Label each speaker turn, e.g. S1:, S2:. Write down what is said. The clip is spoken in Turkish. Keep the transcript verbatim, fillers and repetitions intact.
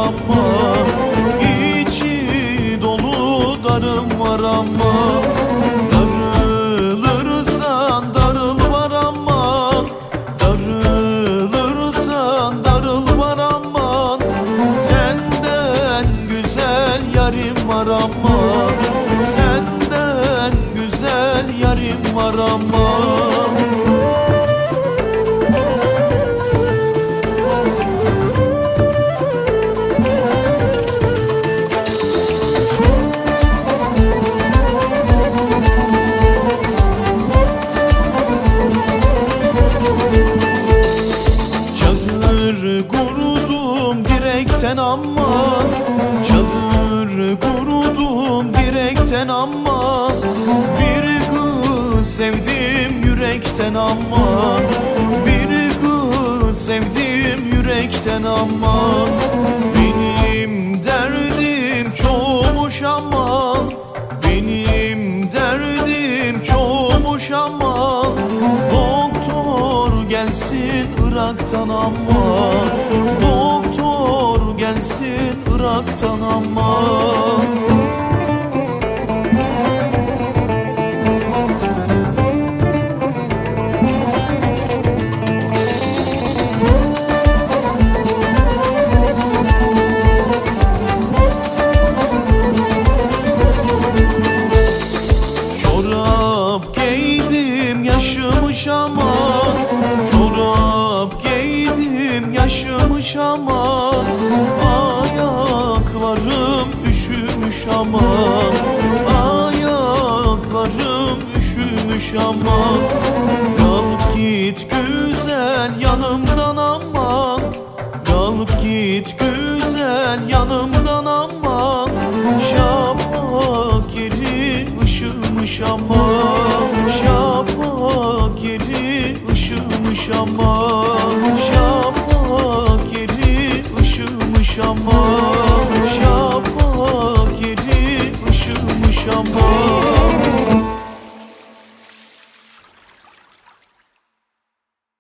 S1: ama, içi dolu darım var ama. Darılırsan darıl var aman, darılırsan darıl var aman. Senden güzel yarim var aman, senden güzel yarim var aman. Kurudum direkten ama, çadır kurudum direkten ama. Bir kız sevdim yürekten ama, bir kız sevdim yürekten ama. Benim derdim çoğmuş aman, benim derdim çoğmuş aman. Doktor gelsin Irak'tan ama, doktor gelsin Irak'tan ama. Çorap giydim yaşımış ama, çorap giydim yaşımış ama. Ayaklarım üşümüş ama, ayaklarım üşümüş ama. Kalk git güzel yanımdan aman, kalk git güzel yanımdan aman. Şafak yeri ışımış ama, şafak yeri ışımış ama, şafak yeri ışımış ama.